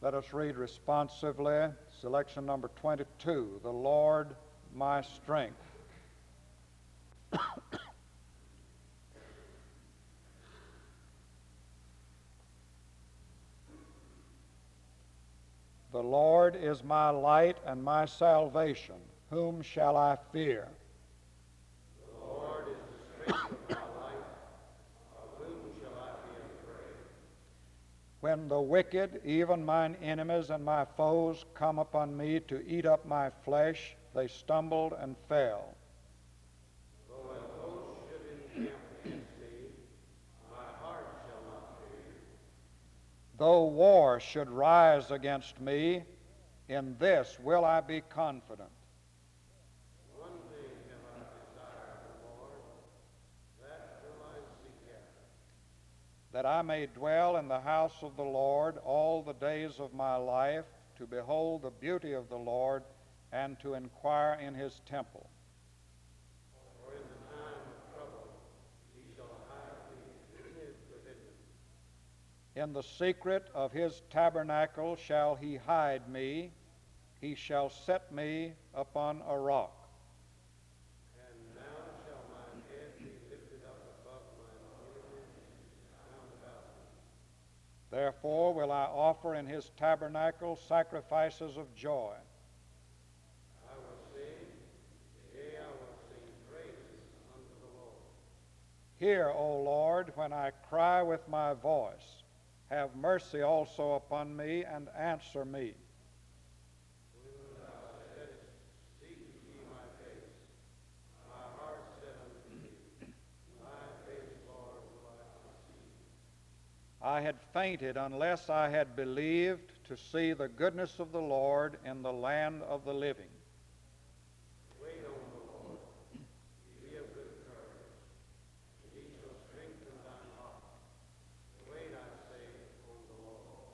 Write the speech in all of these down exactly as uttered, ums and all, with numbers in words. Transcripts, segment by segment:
Let us read responsively selection number twenty-two, The Lord My Strength. The Lord is my light and my salvation. Whom shall I fear? The Lord is the strength of my life. Of whom shall I be afraid? When the wicked, even mine enemies and my foes, come upon me to eat up my flesh, they stumbled and fell. Though an host should encamp against me, my heart shall not fear. Though war should rise against me, in this will I be confident. One thing have I desired of the Lord, that will I seek after, That I may dwell in the house of the Lord all the days of my life, to behold the beauty of the Lord, and to inquire in his temple. for in the time of trouble he shall hide me in his pavilion. In the secret of his tabernacle shall he hide me. He shall set me upon a rock. And now shall mine head be lifted up above mine enemies round about me. Therefore will I offer in his tabernacle sacrifices of joy. I will sing, yea, I will sing praises unto the Lord. Hear, O Lord, when I cry with my voice. Have mercy also upon me, and answer me. When thou saidst, seek ye my face, my heart said unto thee, thy face, Lord, will I not see. I had fainted unless I had believed to see the goodness of the Lord in the land of the living. Wait on the Lord, be of good courage, and he shall strengthen thine heart. Wait, I say, on the Lord.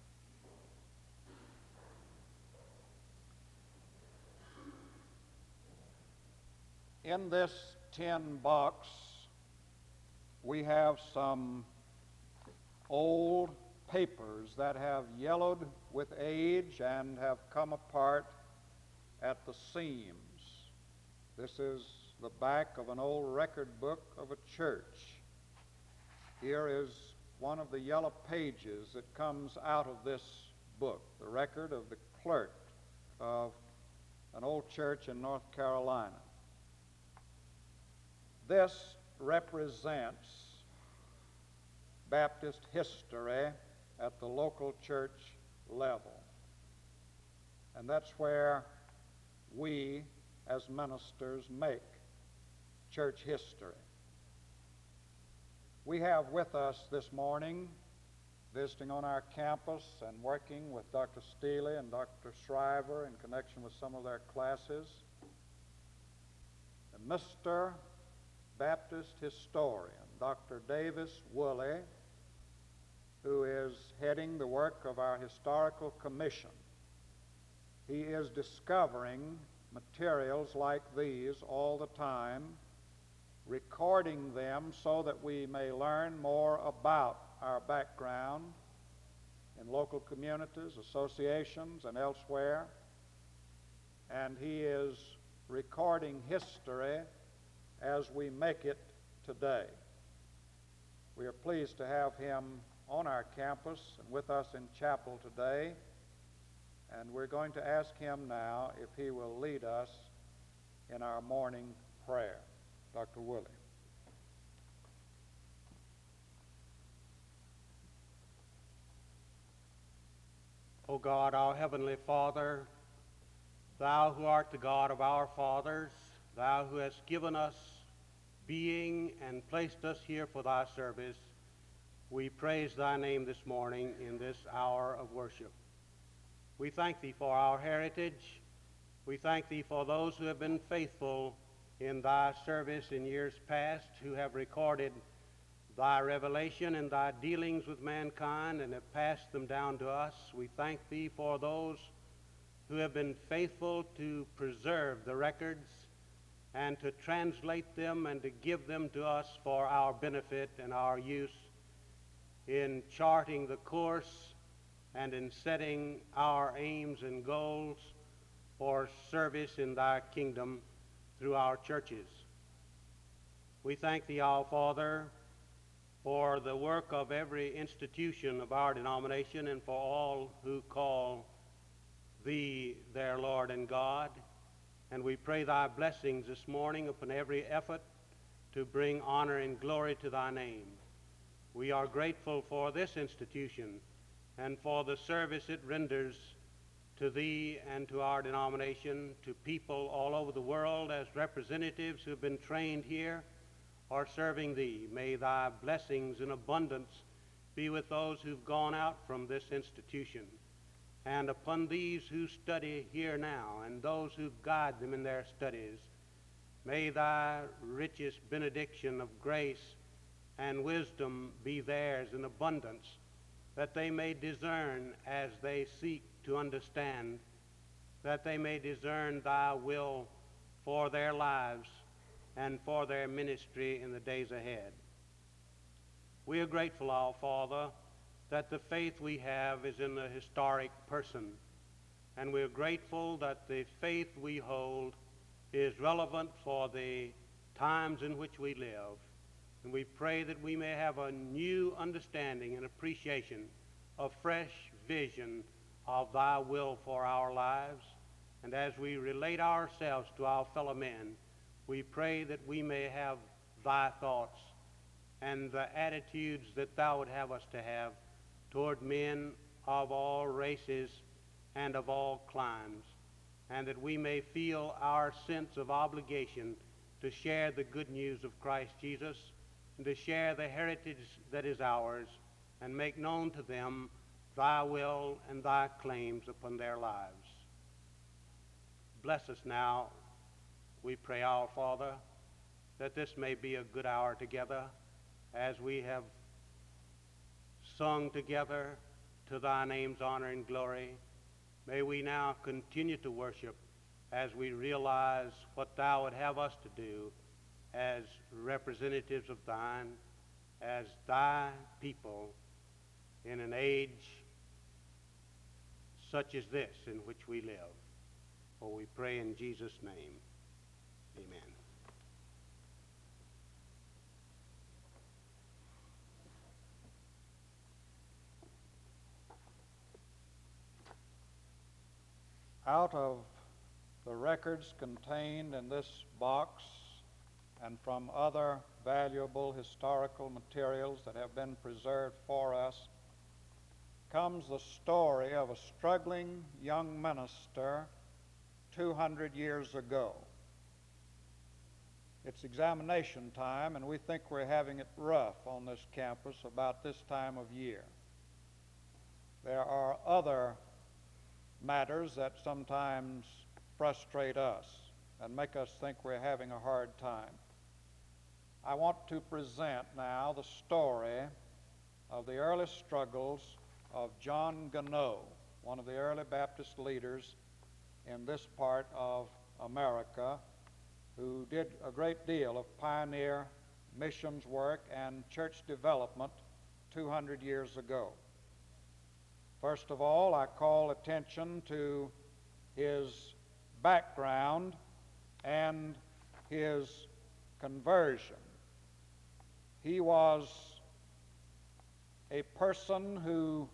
In this tin box, we have some old papers that have yellowed with age and have come apart at the seams. This is the back of an old record book of a church. Here is one of the yellow pages that comes out of this book, the record of the clerk of an old church in North Carolina. This represents Baptist history at the local church level. And that's where we as ministers make church history. We have with us this morning, visiting on our campus and working with Doctor Steele and Doctor Shriver in connection with some of their classes, Mister Baptist historian, Doctor Davis Woolley, who is heading the work of our historical commission. He is discovering materials like these all the time, recording them so that we may learn more about our background in local communities, associations, and elsewhere. And he is recording history as we make it today. We are pleased to have him on our campus and with us in chapel today, and we're going to ask him now if he will lead us in our morning prayer. Doctor Woolley. O God, our heavenly Father, thou who art the God of our fathers, thou who hast given us being and placed us here for thy service, we praise thy name this morning in this hour of worship. We thank thee for our heritage. We thank thee for those who have been faithful in thy service in years past, who have recorded thy revelation and thy dealings with mankind and have passed them down to us. We thank thee for those who have been faithful to preserve the records and to translate them and to give them to us for our benefit and our use in charting the course and in setting our aims and goals for service in thy kingdom through our churches. We thank thee, our Father, for the work of every institution of our denomination and for all who call thee their Lord and God. And we pray thy blessings this morning upon every effort to bring honor and glory to thy name. We are grateful for this institution and for the service it renders to thee and to our denomination, to people all over the world as representatives who have been trained here or serving thee. May thy blessings in abundance be with those who've gone out from this institution, and upon these who study here now and those who guide them in their studies. May thy richest benediction of grace and wisdom be theirs in abundance, that they may discern as they seek to understand, that they may discern thy will for their lives and for their ministry in the days ahead. We are grateful, our Father, that the faith we have is in the historic person, and we are grateful that the faith we hold is relevant for the times in which we live. And we pray that we may have a new understanding and appreciation of fresh vision of thy will for our lives. And as we relate ourselves to our fellow men, we pray that we may have thy thoughts and the attitudes that thou would have us to have toward men of all races and of all climes, and that we may feel our sense of obligation to share the good news of Christ Jesus and to share the heritage that is ours and make known to them thy will and thy claims upon their lives. Bless us now, we pray, our Father, that this may be a good hour together as we have sung together to thy name's honor and glory. May we now continue to worship as we realize what thou would have us to do as representatives of thine, as thy people in an age such as this in which we live. For we pray in Jesus' name. Amen. Out of the records contained in this box and from other valuable historical materials that have been preserved for us comes the story of a struggling young minister two hundred years ago. It's examination time, and we think we're having it rough on this campus about this time of year. There are other matters that sometimes frustrate us and make us think we're having a hard time. I want to present now the story of the early struggles of John Gunnoe, one of the early Baptist leaders in this part of America, who did a great deal of pioneer missions work and church development two hundred years ago. First of all, I call attention to his background and his conversion. He was a person who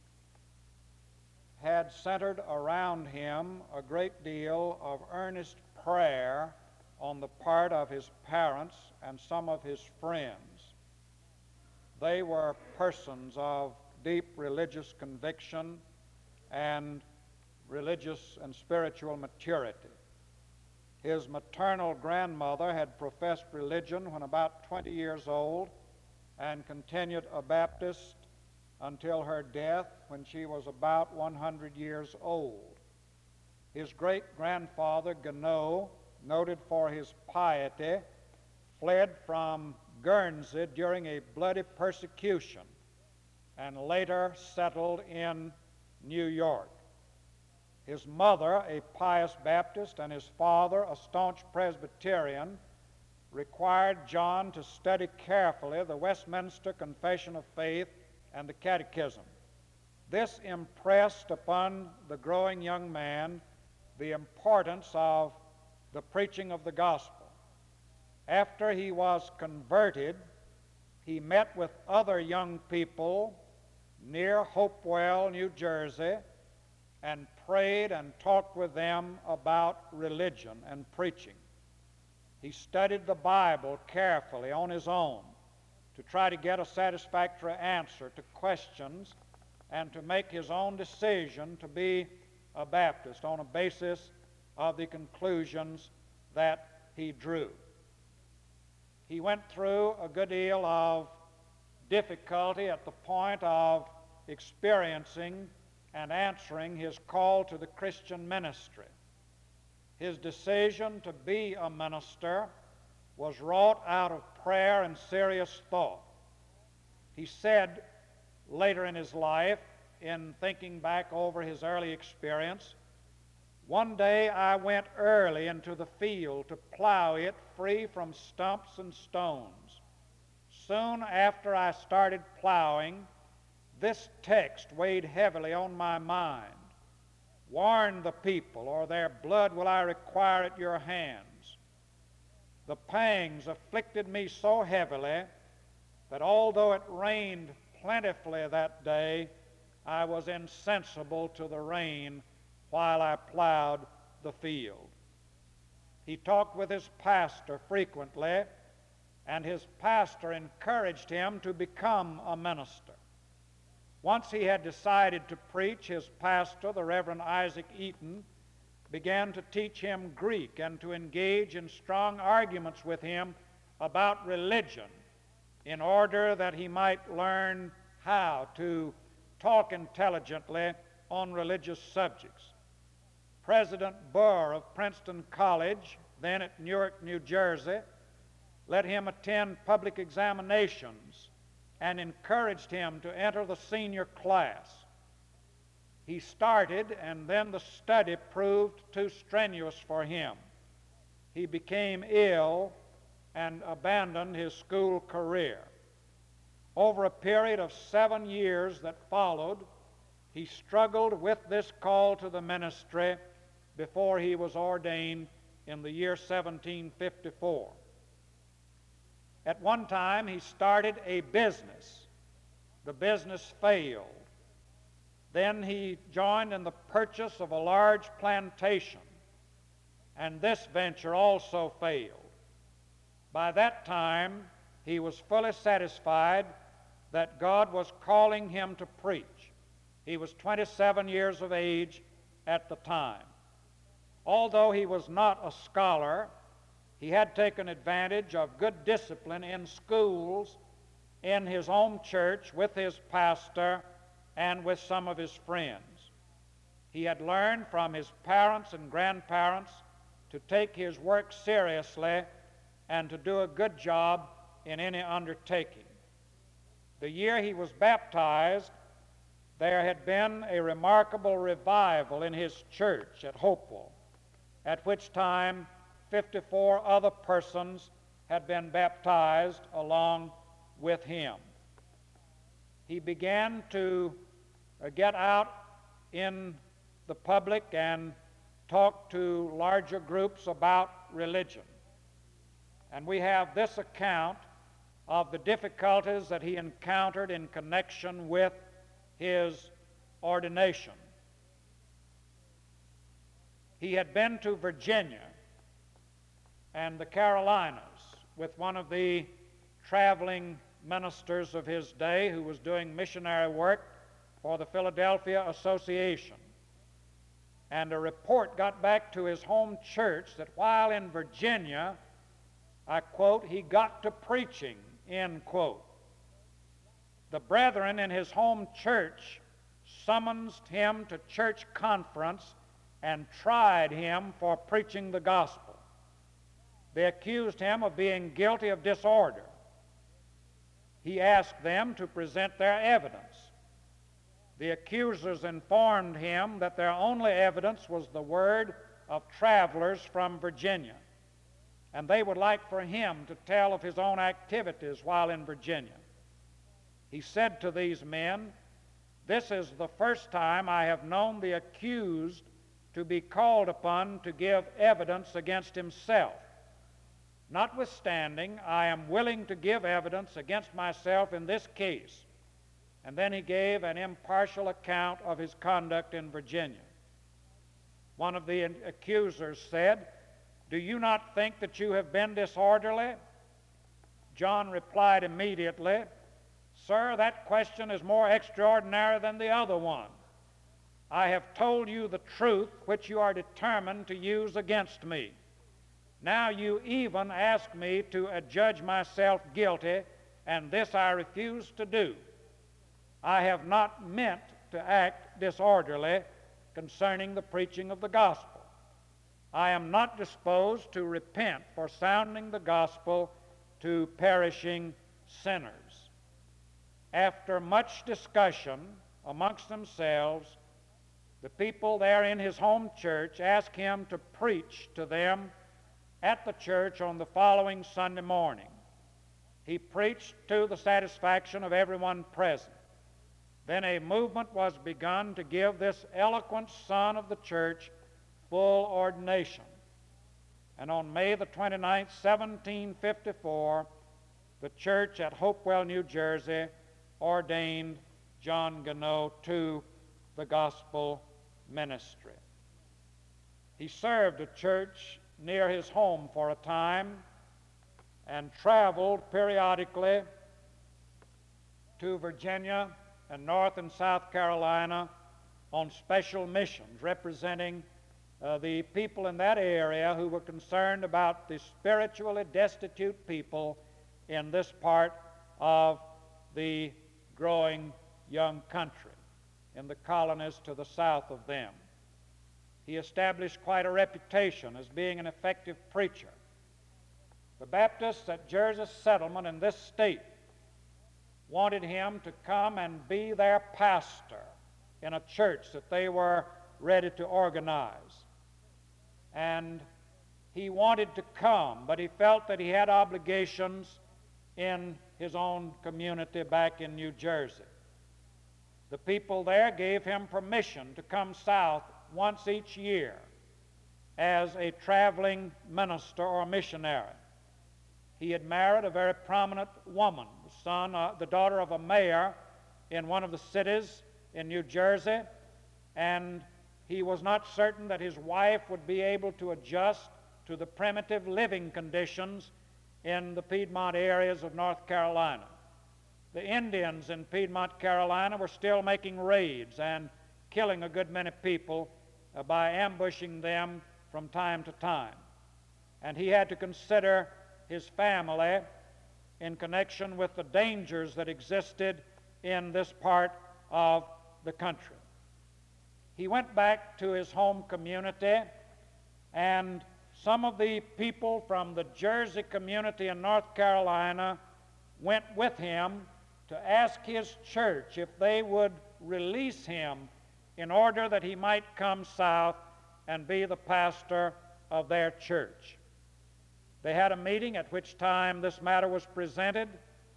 had centered around him a great deal of earnest prayer on the part of his parents and some of his friends. They were persons of deep religious conviction and religious and spiritual maturity. His maternal grandmother had professed religion when about twenty years old and continued a Baptist until her death when she was about one hundred years old. His great-grandfather, Gunnoe, noted for his piety, fled from Guernsey during a bloody persecution and later settled in New York. His mother, a pious Baptist, and his father, a staunch Presbyterian, required John to study carefully the Westminster Confession of Faith and the Catechism. This impressed upon the growing young man the importance of the preaching of the gospel. After he was converted, he met with other young people near Hopewell, New Jersey, and prayed and talked with them about religion and preaching. He studied the Bible carefully on his own to try to get a satisfactory answer to questions and to make his own decision to be a Baptist on a basis of the conclusions that he drew. He went through a good deal of difficulty at the point of experiencing and answering his call to the Christian ministry. His decision to be a minister was wrought out of prayer and serious thought. He said later in his life, in thinking back over his early experience, "One day I went early into the field to plow it free from stumps and stones. Soon after I started plowing, this text weighed heavily on my mind. Warn the people, or their blood will I require at your hands. The pangs afflicted me so heavily that although it rained plentifully that day, I was insensible to the rain while I plowed the field." He talked with his pastor frequently, and his pastor encouraged him to become a minister. Once he had decided to preach, his pastor, the Reverend Isaac Eaton, began to teach him Greek and to engage in strong arguments with him about religion in order that he might learn how to talk intelligently on religious subjects. President Burr of Princeton College, then at Newark, New Jersey, let him attend public examinations and encouraged him to enter the senior class. He started, and then the study proved too strenuous for him. He became ill and abandoned his school career. Over a period of seven years that followed, he struggled with this call to the ministry before he was ordained in the year seventeen fifty-four. At one time, he started a business. The business failed. Then he joined in the purchase of a large plantation, and this venture also failed. By that time, he was fully satisfied that God was calling him to preach. He was twenty-seven years of age at the time. Although he was not a scholar, he had taken advantage of good discipline in schools, in his own church, with his pastor, and with some of his friends. He had learned from his parents and grandparents to take his work seriously and to do a good job in any undertaking. The year he was baptized, there had been a remarkable revival in his church at Hopewell, at which time fifty-four other persons had been baptized along with him. He began to uh, get out in the public and talk to larger groups about religion. And we have this account of the difficulties that he encountered in connection with his ordination. He had been to Virginia and the Carolinas with one of the traveling ministers of his day who was doing missionary work for the Philadelphia Association. And a report got back to his home church that while in Virginia, I quote, he got to preaching, end quote. The brethren in his home church summoned him to church conference and tried him for preaching the gospel. They accused him of being guilty of disorder. He asked them to present their evidence. The accusers informed him that their only evidence was the word of travelers from Virginia, and they would like for him to tell of his own activities while in Virginia. He said to these men, This is the first time I have known the accused to be called upon to give evidence against himself. Notwithstanding, I am willing to give evidence against myself in this case. And then he gave an impartial account of his conduct in Virginia. One of the accusers said, "Do you not think that you have been disorderly?" John replied immediately, "Sir, that question is more extraordinary than the other one. I have told you the truth which you are determined to use against me. Now you even ask me to adjudge myself guilty, and this I refuse to do. I have not meant to act disorderly concerning the preaching of the gospel. I am not disposed to repent for sounding the gospel to perishing sinners." After much discussion amongst themselves, the people there in his home church asked him to preach to them at the church on the following Sunday morning. He preached to the satisfaction of everyone present. Then a movement was begun to give this eloquent son of the church full ordination. And on May the twenty-ninth, seventeen fifty-four, the church at Hopewell, New Jersey, ordained John Gunno to the gospel ministry. He served a church near his home for a time and traveled periodically to Virginia and North and South Carolina on special missions representing uh, the people in that area who were concerned about the spiritually destitute people in this part of the growing young country, in the colonies to the south of them. He established quite a reputation as being an effective preacher. The Baptists at Jersey Settlement in this state wanted him to come and be their pastor in a church that they were ready to organize. And he wanted to come, but he felt that he had obligations in his own community back in New Jersey. The people there gave him permission to come south once each year as a traveling minister or missionary. He had married a very prominent woman, the son, uh, the daughter of a mayor in one of the cities in New Jersey, and he was not certain that his wife would be able to adjust to the primitive living conditions in the Piedmont areas of North Carolina. The Indians in Piedmont, Carolina were still making raids and killing a good many people uh, by ambushing them from time to time. And he had to consider his family in connection with the dangers that existed in this part of the country. He went back to his home community, and some of the people from the Jersey community in North Carolina went with him to ask his church if they would release him in order that he might come south and be the pastor of their church. They had a meeting at which time this matter was presented,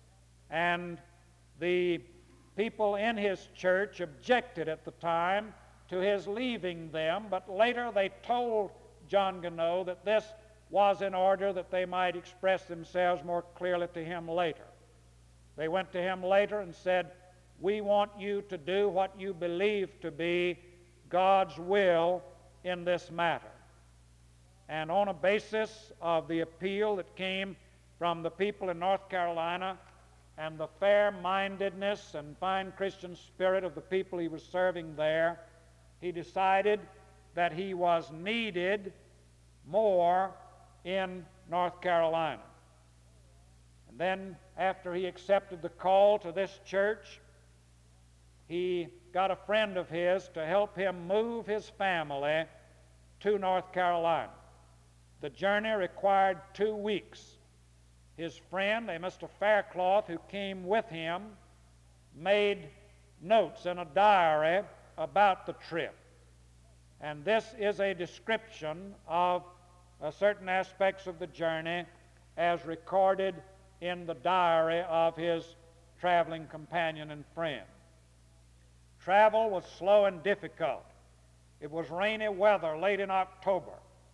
and the people in his church objected at the time to his leaving them, but later they told John Gunno that this was in order that they might express themselves more clearly to him later. They went to him later and said, "We want you to do what you believe to be God's will in this matter." And on a basis of the appeal that came from the people in North Carolina and the fair-mindedness and fine Christian spirit of the people he was serving there, he decided that he was needed more in North Carolina. And then, after he accepted the call to this church, he got a friend of his to help him move his family to North Carolina. The journey required two weeks. His friend, a Mister Faircloth, who came with him, made notes in a diary about the trip. And this is a description of uh, certain aspects of the journey as recorded in the diary of his traveling companion and friend. Travel was slow and difficult. It was rainy weather late in October.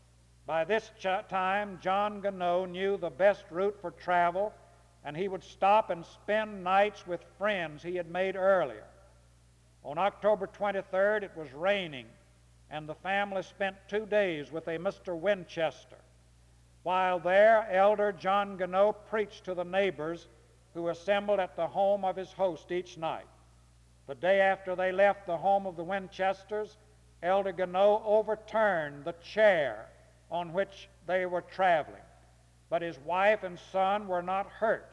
By this ch- time, John Gannot knew the best route for travel, and he would stop and spend nights with friends he had made earlier. On October twenty-third, it was raining, and the family spent two days with a Mister Winchester. While there, Elder John Gannot preached to the neighbors who assembled at the home of his host each night. The day after they left the home of the Winchesters, Elder Gannot overturned the chair on which they were traveling, but his wife and son were not hurt.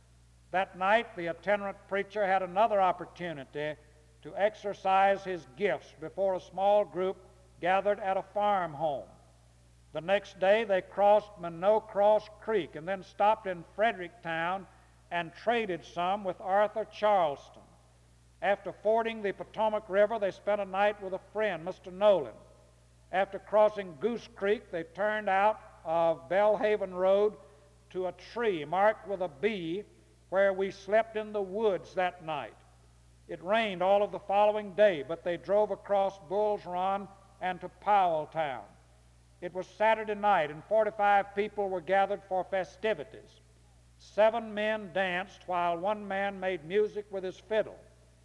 That night, the itinerant preacher had another opportunity to exercise his gifts before a small group gathered at a farm home. The next day, they crossed Minot Cross Creek and then stopped in Fredericktown and traded some with Arthur Charleston. After fording the Potomac River, they spent a night with a friend, Mister Nolan. After crossing Goose Creek, they turned out of Bellhaven Road to a tree marked with a B, where we slept in the woods that night. It rained all of the following day, but they drove across Bull's Run and to Powelltown. It was Saturday night, and forty-five people were gathered for festivities. Seven men danced while one man made music with his fiddle.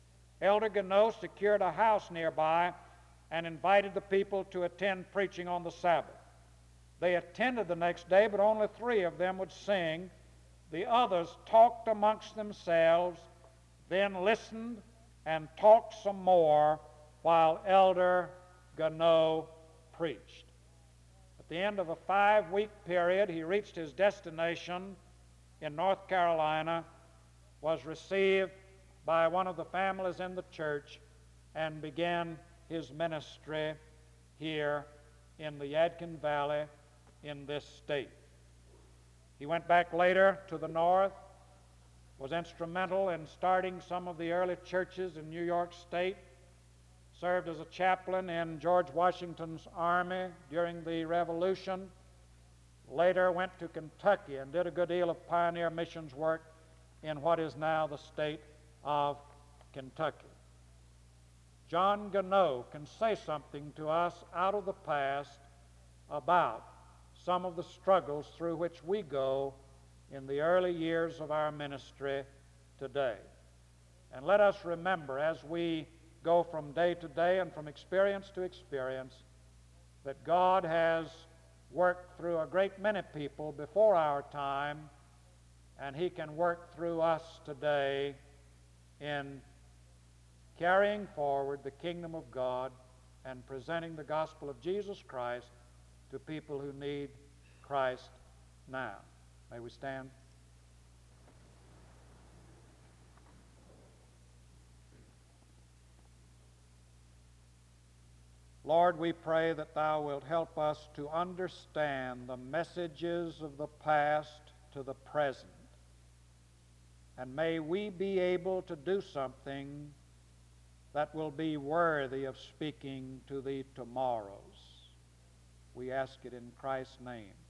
Elder Gannot secured a house nearby and invited the people to attend preaching on the Sabbath. They attended the next day, but only three of them would sing. The others talked amongst themselves, then listened and talked some more while Elder Gannot preached. At the end of a five-week period, he reached his destination in North Carolina, was received by one of the families in the church, and began his ministry here in the Yadkin Valley in this state. He went back later to the north, was instrumental in starting some of the early churches in New York State, served as a chaplain in George Washington's army during the Revolution, later went to Kentucky and did a good deal of pioneer missions work in what is now the state of Kentucky. John Gannot can say something to us out of the past about some of the struggles through which we go in the early years of our ministry today. And let us remember, as we go from day to day and from experience to experience, that God has worked through a great many people before our time, and He can work through us today in carrying forward the kingdom of God and presenting the gospel of Jesus Christ to people who need Christ now. May we stand? Lord, we pray that Thou wilt help us to understand the messages of the past to the present. And may we be able to do something that will be worthy of speaking to the tomorrows. We ask it in Christ's name.